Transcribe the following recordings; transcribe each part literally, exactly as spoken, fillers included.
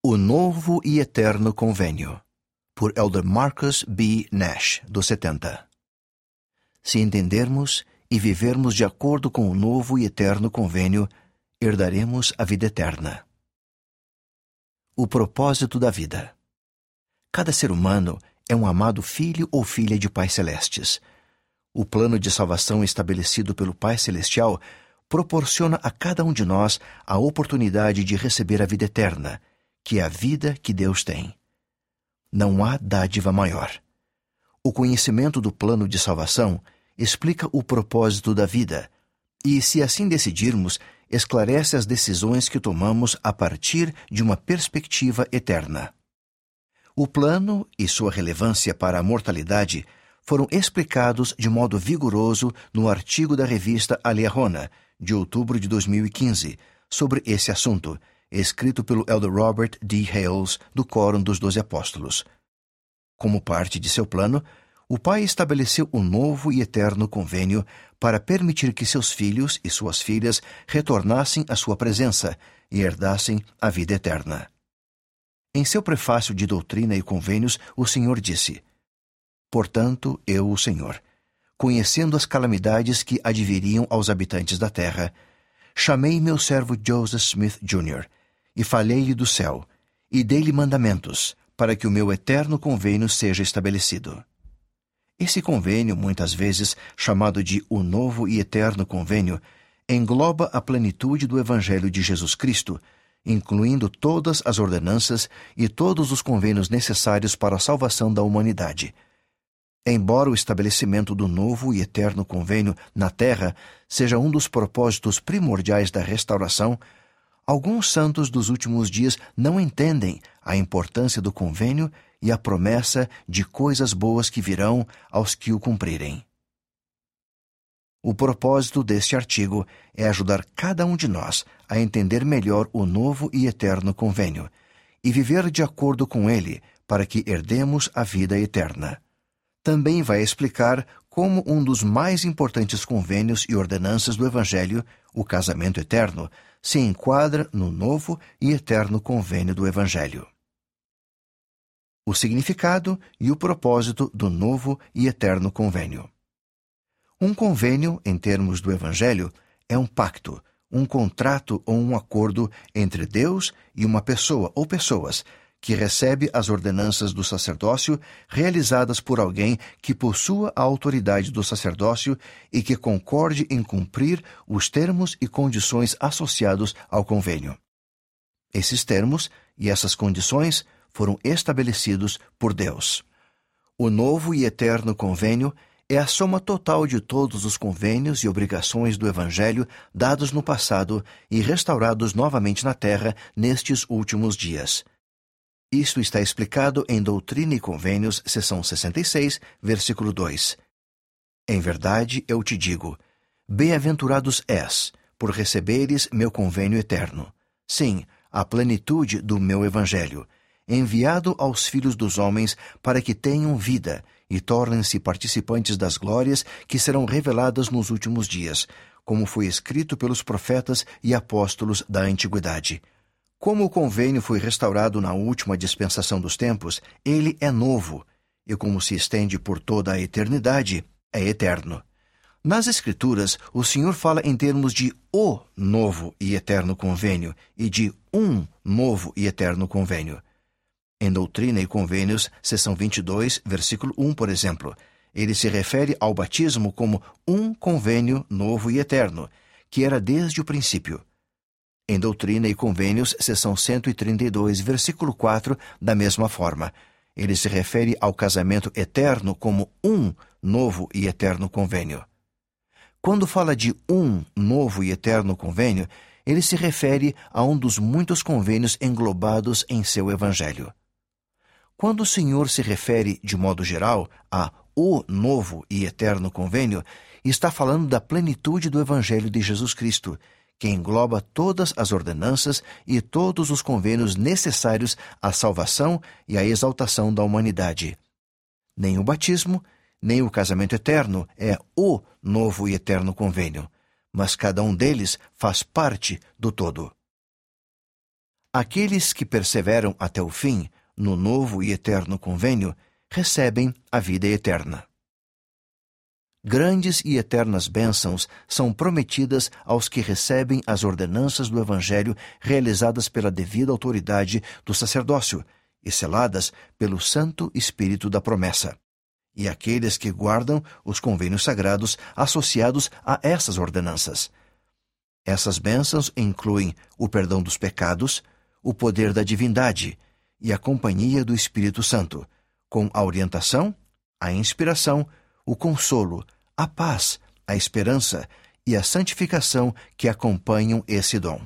O Novo e Eterno Convênio, por Elder Marcus B. Nash, dos setenta. Se entendermos e vivermos de acordo com o Novo e Eterno Convênio, herdaremos a vida eterna. O propósito da vida. Cada ser humano é um amado filho ou filha de pais celestes. O plano de salvação estabelecido pelo Pai Celestial proporciona a cada um de nós a oportunidade de receber a vida eterna, que é a vida que Deus tem. Não há dádiva maior. O conhecimento do plano de salvação explica o propósito da vida e, se assim decidirmos, esclarece as decisões que tomamos a partir de uma perspectiva eterna. O plano e sua relevância para a mortalidade foram explicados de modo vigoroso no artigo da revista Aliahona, de outubro de dois mil e quinze, sobre esse assunto, escrito pelo Elder Robert D. Hales, do Quórum dos Doze Apóstolos. Como parte de seu plano, o Pai estabeleceu um novo e eterno convênio para permitir que seus filhos e suas filhas retornassem à sua presença e herdassem a vida eterna. Em seu prefácio de Doutrina e Convênios, o Senhor disse: Portanto, eu, o Senhor, conhecendo as calamidades que adviriam aos habitantes da terra, chamei meu servo Joseph Smith Júnior e falei-lhe do céu, e dei-lhe mandamentos, para que o meu eterno convênio seja estabelecido. Esse convênio, muitas vezes chamado de o Novo e Eterno Convênio, engloba a plenitude do Evangelho de Jesus Cristo, incluindo todas as ordenanças e todos os convênios necessários para a salvação da humanidade. Embora o estabelecimento do novo e eterno convênio na terra seja um dos propósitos primordiais da restauração, alguns santos dos últimos dias não entendem a importância do convênio e a promessa de coisas boas que virão aos que o cumprirem. O propósito deste artigo é ajudar cada um de nós a entender melhor o novo e eterno convênio e viver de acordo com ele para que herdemos a vida eterna. Também vai explicar como um dos mais importantes convênios e ordenanças do Evangelho, o casamento eterno, se enquadra no novo e eterno convênio do Evangelho. O significado e o propósito do novo e eterno convênio. Um convênio, em termos do Evangelho, é um pacto, um contrato ou um acordo entre Deus e uma pessoa ou pessoas, que recebe as ordenanças do sacerdócio realizadas por alguém que possua a autoridade do sacerdócio e que concorde em cumprir os termos e condições associados ao convênio. Esses termos e essas condições foram estabelecidos por Deus. O novo e eterno convênio é a soma total de todos os convênios e obrigações do Evangelho dados no passado e restaurados novamente na terra nestes últimos dias. Isto está explicado em Doutrina e Convênios, seção sessenta e seis, versículo dois. Em verdade, eu te digo, bem-aventurados és, por receberes meu convênio eterno. Sim, a plenitude do meu Evangelho, enviado aos filhos dos homens para que tenham vida e tornem-se participantes das glórias que serão reveladas nos últimos dias, como foi escrito pelos profetas e apóstolos da antiguidade. Como o convênio foi restaurado na última dispensação dos tempos, ele é novo, e como se estende por toda a eternidade, é eterno. Nas Escrituras, o Senhor fala em termos de o novo e eterno convênio e de um novo e eterno convênio. Em Doutrina e Convênios, seção vinte e dois, versículo um, por exemplo, ele se refere ao batismo como um convênio novo e eterno, que era desde o princípio. Em Doutrina e Convênios, seção cento e trinta e dois, versículo quatro, da mesma forma, ele se refere ao casamento eterno como um novo e eterno convênio. Quando fala de um novo e eterno convênio, ele se refere a um dos muitos convênios englobados em seu Evangelho. Quando o Senhor se refere, de modo geral, a o novo e eterno convênio, está falando da plenitude do Evangelho de Jesus Cristo, que engloba todas as ordenanças e todos os convênios necessários à salvação e à exaltação da humanidade. Nem o batismo, nem o casamento eterno é o novo e eterno convênio, mas cada um deles faz parte do todo. Aqueles que perseveram até o fim, no novo e eterno convênio, recebem a vida eterna. Grandes e eternas bênçãos são prometidas aos que recebem as ordenanças do Evangelho realizadas pela devida autoridade do sacerdócio e seladas pelo Santo Espírito da promessa, e aqueles que guardam os convênios sagrados associados a essas ordenanças. Essas bênçãos incluem o perdão dos pecados, o poder da divindade e a companhia do Espírito Santo, com a orientação, a inspiração, o consolo, a paz, a esperança e a santificação que acompanham esse dom.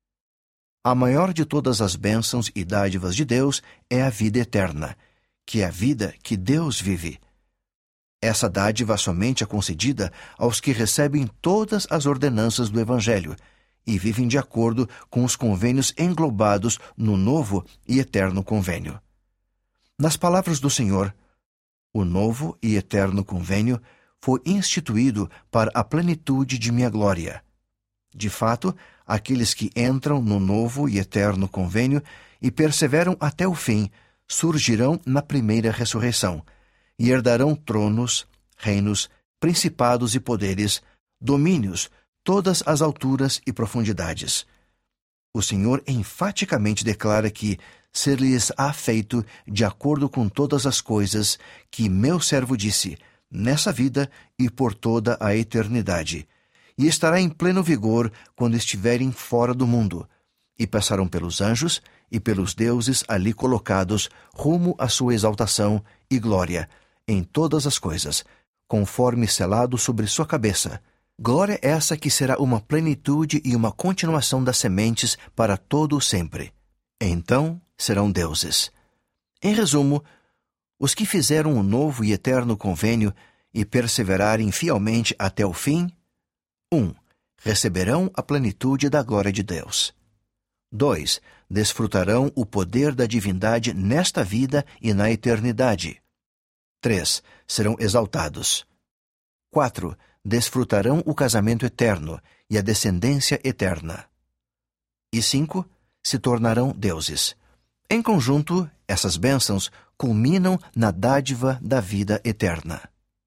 A maior de todas as bênçãos e dádivas de Deus é a vida eterna, que é a vida que Deus vive. Essa dádiva somente é concedida aos que recebem todas as ordenanças do Evangelho e vivem de acordo com os convênios englobados no novo e eterno convênio. Nas palavras do Senhor, o novo e eterno convênio foi instituído para a plenitude de minha glória. De fato, aqueles que entram no novo e eterno convênio e perseveram até o fim surgirão na primeira ressurreição e herdarão tronos, reinos, principados e poderes, domínios, todas as alturas e profundidades. O Senhor enfaticamente declara que ser-lhes-á feito de acordo com todas as coisas que meu servo disse, nessa vida e por toda a eternidade, e estará em pleno vigor quando estiverem fora do mundo, e passarão pelos anjos e pelos deuses ali colocados rumo à sua exaltação e glória em todas as coisas, conforme selado sobre sua cabeça. Glória essa que será uma plenitude e uma continuação das sementes para todo o sempre. Então serão deuses. Em resumo, os que fizeram um novo e eterno convênio e perseverarem fielmente até o fim, um. Receberão a plenitude da glória de Deus. dois. Desfrutarão o poder da divindade nesta vida e na eternidade. três. Serão exaltados. quatro. Desfrutarão o casamento eterno e a descendência eterna. E cinco. Se tornarão deuses. Em conjunto, essas bênçãos culminam na dádiva da vida eterna.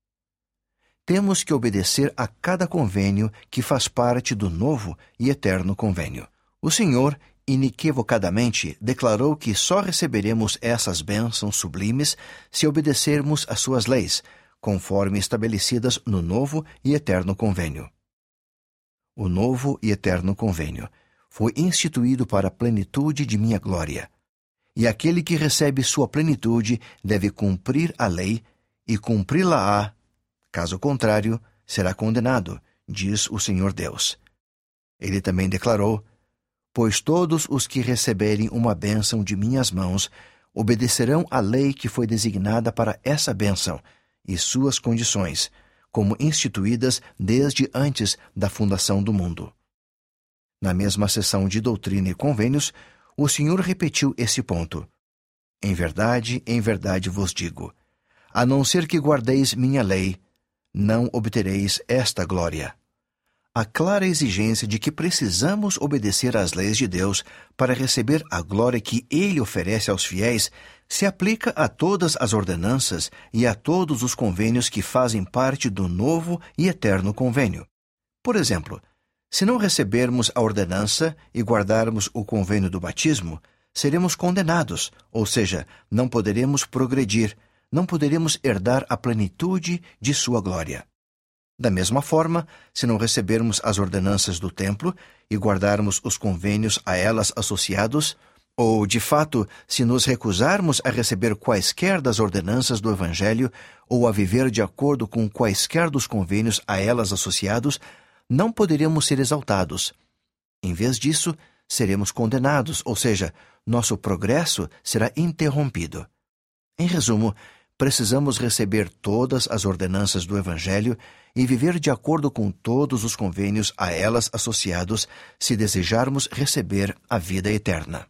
Temos que obedecer a cada convênio que faz parte do novo e eterno convênio. O Senhor, inequivocadamente, declarou que só receberemos essas bênçãos sublimes se obedecermos às suas leis, conforme estabelecidas no novo e eterno convênio. O novo e eterno convênio foi instituído para a plenitude de minha glória, e aquele que recebe sua plenitude deve cumprir a lei e cumpri-la-á. Caso contrário, será condenado, diz o Senhor Deus. Ele também declarou: pois todos os que receberem uma bênção de minhas mãos obedecerão à lei que foi designada para essa bênção e suas condições, como instituídas desde antes da fundação do mundo. Na mesma sessão de Doutrina e Convênios, o Senhor repetiu esse ponto. Em verdade, em verdade vos digo, a não ser que guardeis minha lei, não obtereis esta glória. A clara exigência de que precisamos obedecer às leis de Deus para receber a glória que Ele oferece aos fiéis se aplica a todas as ordenanças e a todos os convênios que fazem parte do novo e eterno convênio. Por exemplo, se não recebermos a ordenança e guardarmos o convênio do batismo, seremos condenados, ou seja, não poderemos progredir, não poderemos herdar a plenitude de sua glória. Da mesma forma, se não recebermos as ordenanças do templo e guardarmos os convênios a elas associados, ou, de fato, se nos recusarmos a receber quaisquer das ordenanças do Evangelho ou a viver de acordo com quaisquer dos convênios a elas associados, não poderemos ser exaltados. Em vez disso, seremos condenados, ou seja, nosso progresso será interrompido. Em resumo, precisamos receber todas as ordenanças do Evangelho e viver de acordo com todos os convênios a elas associados se desejarmos receber a vida eterna.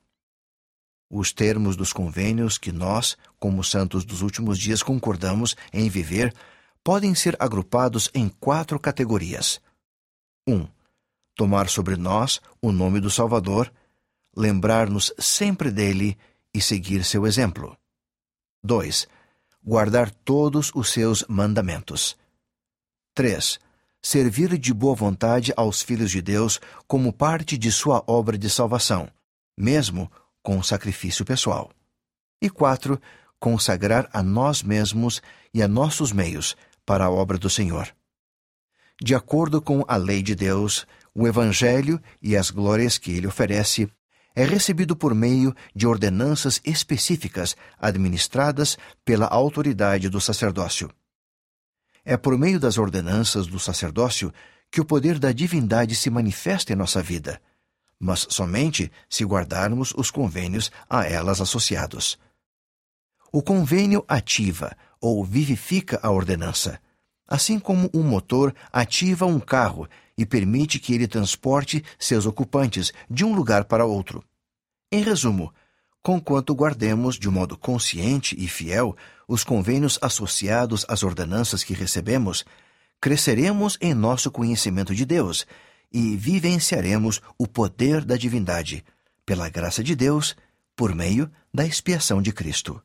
Os termos dos convênios que nós, como santos dos últimos dias, concordamos em viver podem ser agrupados em quatro categorias. um. Tomar sobre nós o nome do Salvador, lembrar-nos sempre dele e seguir seu exemplo. dois. Guardar todos os seus mandamentos. três. Servir de boa vontade aos filhos de Deus como parte de sua obra de salvação, mesmo com sacrifício pessoal. E quatro. Consagrar a nós mesmos e a nossos meios para a obra do Senhor. De acordo com a lei de Deus, o Evangelho e as glórias que ele oferece é recebido por meio de ordenanças específicas administradas pela autoridade do sacerdócio. É por meio das ordenanças do sacerdócio que o poder da divindade se manifesta em nossa vida, mas somente se guardarmos os convênios a elas associados. O convênio ativa ou vivifica a ordenança, assim como um motor ativa um carro e permite que ele transporte seus ocupantes de um lugar para outro. Em resumo, conquanto guardemos de modo consciente e fiel os convênios associados às ordenanças que recebemos, cresceremos em nosso conhecimento de Deus e vivenciaremos o poder da divindade, pela graça de Deus, por meio da expiação de Cristo.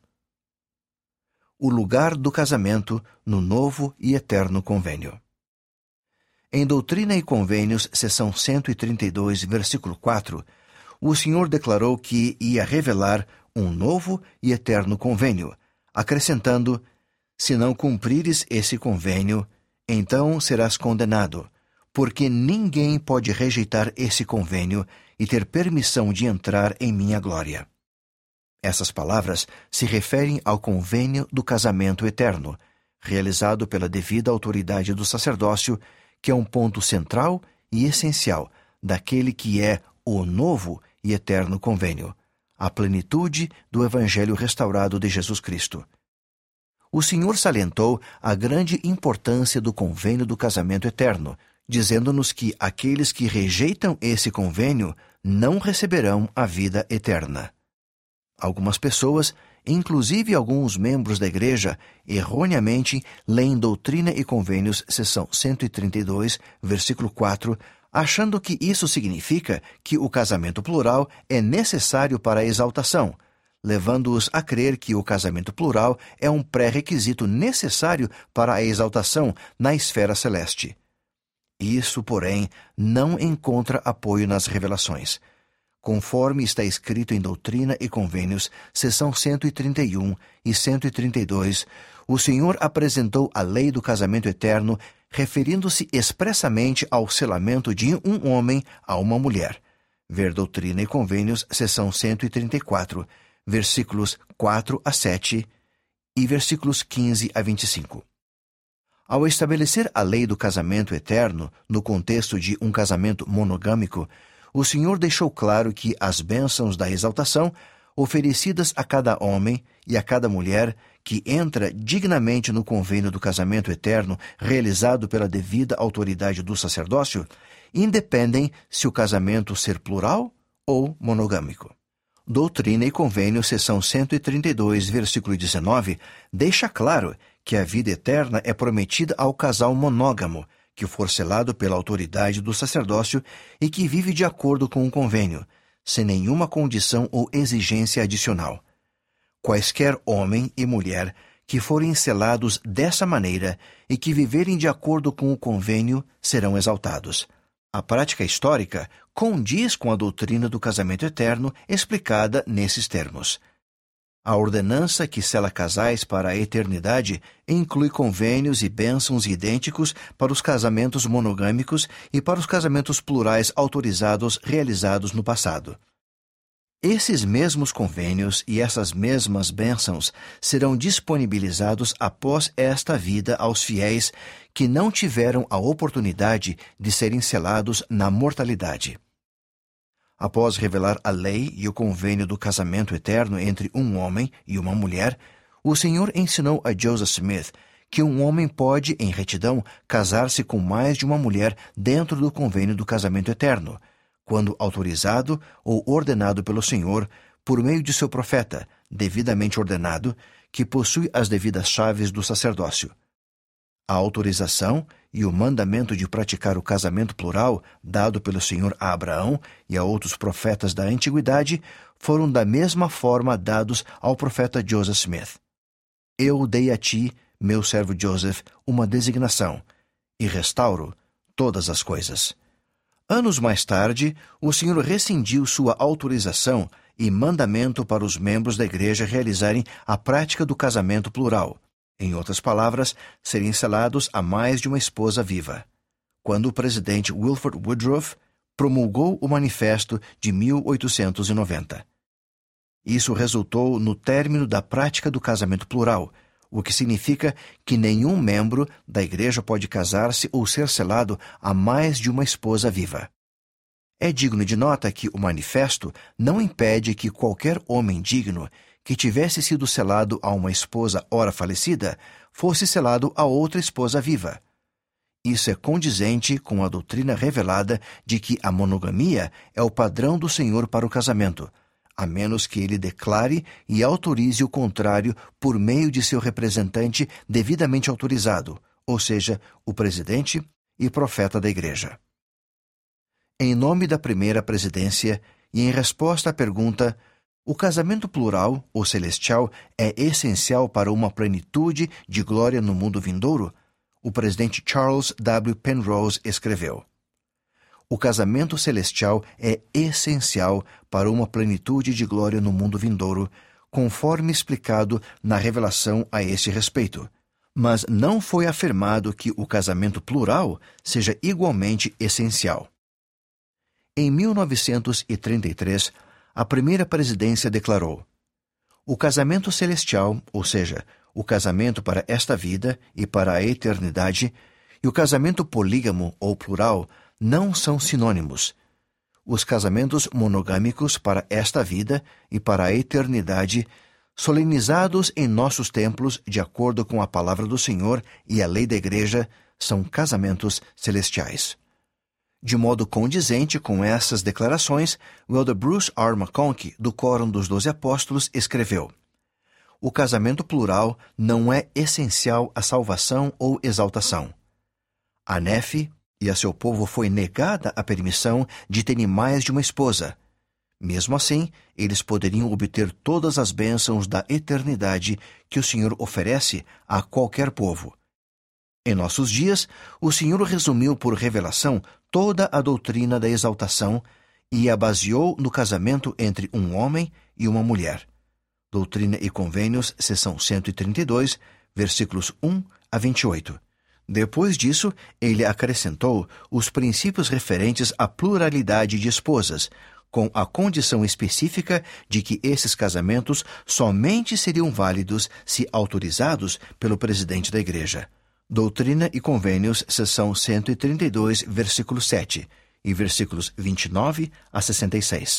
O lugar do casamento no novo e eterno convênio. Em Doutrina e Convênios, seção cento e trinta e dois, versículo quatro, o Senhor declarou que ia revelar um novo e eterno convênio, acrescentando: se não cumprires esse convênio, então serás condenado, porque ninguém pode rejeitar esse convênio e ter permissão de entrar em minha glória. Essas palavras se referem ao convênio do casamento eterno, realizado pela devida autoridade do sacerdócio, que é um ponto central e essencial daquele que é o novo e eterno convênio, a plenitude do Evangelho restaurado de Jesus Cristo. O Senhor salientou a grande importância do convênio do casamento eterno, dizendo-nos que aqueles que rejeitam esse convênio não receberão a vida eterna. Algumas pessoas, inclusive alguns membros da igreja, erroneamente leem Doutrina e Convênios, seção cento e trinta e dois, versículo quatro, achando que isso significa que o casamento plural é necessário para a exaltação, levando-os a crer que o casamento plural é um pré-requisito necessário para a exaltação na esfera celeste. Isso, porém, não encontra apoio nas revelações. Conforme está escrito em Doutrina e Convênios, seção cento e trinta e um e cento e trinta e dois, o Senhor apresentou a lei do casamento eterno, referindo-se expressamente ao selamento de um homem a uma mulher. Ver Doutrina e Convênios, seção cento e trinta e quatro, versículos quatro a sete e versículos quinze a vinte e cinco. Ao estabelecer a lei do casamento eterno no contexto de um casamento monogâmico, o Senhor deixou claro que as bênçãos da exaltação, oferecidas a cada homem e a cada mulher que entra dignamente no convênio do casamento eterno realizado pela devida autoridade do sacerdócio, independem se o casamento ser plural ou monogâmico. Doutrina e Convênio, seção cento e trinta e dois, versículo dezenove, deixa claro que a vida eterna é prometida ao casal monógamo, que for selado pela autoridade do sacerdócio e que vive de acordo com o convênio, sem nenhuma condição ou exigência adicional. Quaisquer homem e mulher que forem selados dessa maneira e que viverem de acordo com o convênio serão exaltados. A prática histórica condiz com a doutrina do casamento eterno explicada nesses termos. A ordenança que sela casais para a eternidade inclui convênios e bênçãos idênticos para os casamentos monogâmicos e para os casamentos plurais autorizados realizados no passado. Esses mesmos convênios e essas mesmas bênçãos serão disponibilizados após esta vida aos fiéis que não tiveram a oportunidade de serem selados na mortalidade. Após revelar a lei e o convênio do casamento eterno entre um homem e uma mulher, o Senhor ensinou a Joseph Smith que um homem pode, em retidão, casar-se com mais de uma mulher dentro do convênio do casamento eterno, quando autorizado ou ordenado pelo Senhor por meio de seu profeta, devidamente ordenado, que possui as devidas chaves do sacerdócio. A autorização e o mandamento de praticar o casamento plural dado pelo Senhor a Abraão e a outros profetas da antiguidade foram da mesma forma dados ao profeta Joseph Smith. Eu dei a ti, meu servo Joseph, uma designação, e restauro todas as coisas. Anos mais tarde, o Senhor rescindiu sua autorização e mandamento para os membros da igreja realizarem a prática do casamento plural. Em outras palavras, serem selados a mais de uma esposa viva. Quando o presidente Wilford Woodruff promulgou o Manifesto de mil oitocentos e noventa. Isso resultou no término da prática do casamento plural, o que significa que nenhum membro da igreja pode casar-se ou ser selado a mais de uma esposa viva. É digno de nota que o manifesto não impede que qualquer homem digno que tivesse sido selado a uma esposa ora falecida fosse selado a outra esposa viva. Isso é condizente com a doutrina revelada de que a monogamia é o padrão do Senhor para o casamento, a menos que ele declare e autorize o contrário por meio de seu representante devidamente autorizado, ou seja, o presidente e profeta da igreja. Em nome da primeira presidência e em resposta à pergunta: o casamento plural ou celestial é essencial para uma plenitude de glória no mundo vindouro? O presidente Charles W. Penrose escreveu: o casamento celestial é essencial para uma plenitude de glória no mundo vindouro, conforme explicado na revelação a este respeito. Mas não foi afirmado que o casamento plural seja igualmente essencial. Em mil novecentos e trinta e três, a primeira presidência declarou: o casamento celestial, ou seja, o casamento para esta vida e para a eternidade, e o casamento polígamo ou plural não são sinônimos. Os casamentos monogâmicos para esta vida e para a eternidade, solenizados em nossos templos de acordo com a palavra do Senhor e a lei da igreja, são casamentos celestiais. De modo condizente com essas declarações, o elder Bruce R. McConkie, do Quórum dos Doze Apóstolos, escreveu: o casamento plural não é essencial à salvação ou exaltação. A Nefe e a seu povo foi negada a permissão de terem mais de uma esposa. Mesmo assim, eles poderiam obter todas as bênçãos da eternidade que o Senhor oferece a qualquer povo. Em nossos dias, o Senhor resumiu por revelação toda a doutrina da exaltação e a baseou no casamento entre um homem e uma mulher. Doutrina e Convênios, seção cento e trinta e dois, versículos um a vinte e oito. Depois disso, ele acrescentou os princípios referentes à pluralidade de esposas, com a condição específica de que esses casamentos somente seriam válidos se autorizados pelo presidente da igreja. Doutrina e Convênios, seção cento e trinta e dois, versículo sete, e versículos vinte e nove a sessenta e seis.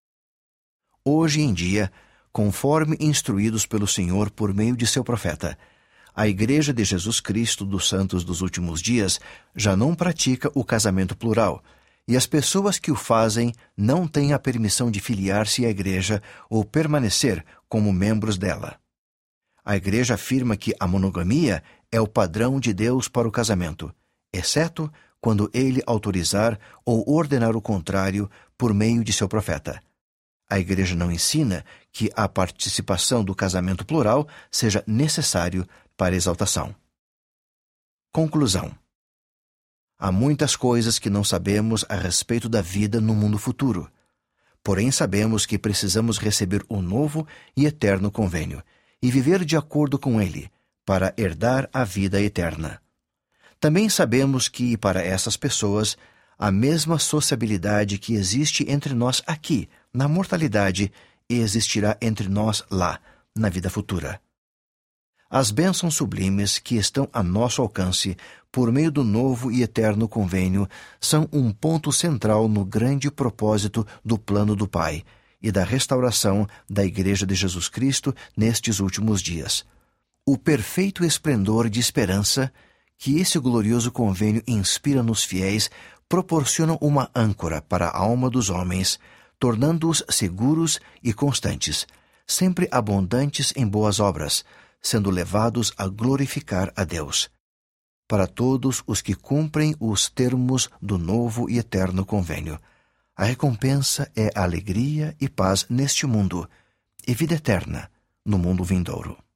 Hoje em dia, conforme instruídos pelo Senhor por meio de seu profeta, a Igreja de Jesus Cristo dos Santos dos Últimos Dias já não pratica o casamento plural, e as pessoas que o fazem não têm a permissão de filiar-se à Igreja ou permanecer como membros dela. A Igreja afirma que a monogamia é o padrão de Deus para o casamento, exceto quando ele autorizar ou ordenar o contrário por meio de seu profeta. A Igreja não ensina que a participação do casamento plural seja necessário para exaltação. Conclusão. Há muitas coisas que não sabemos a respeito da vida no mundo futuro. Porém, sabemos que precisamos receber o novo e eterno convênio e viver de acordo com ele, para herdar a vida eterna. Também sabemos que, para essas pessoas, a mesma sociabilidade que existe entre nós aqui, na mortalidade, existirá entre nós lá, na vida futura. As bênçãos sublimes que estão a nosso alcance por meio do novo e eterno convênio são um ponto central no grande propósito do plano do Pai e da restauração da Igreja de Jesus Cristo nestes últimos dias. O perfeito esplendor de esperança que esse glorioso convênio inspira nos fiéis proporciona uma âncora para a alma dos homens, tornando-os seguros e constantes, sempre abundantes em boas obras, sendo levados a glorificar a Deus. para todos os que cumprem os termos do novo e eterno convênio. A recompensa é alegria e paz neste mundo e vida eterna no mundo vindouro.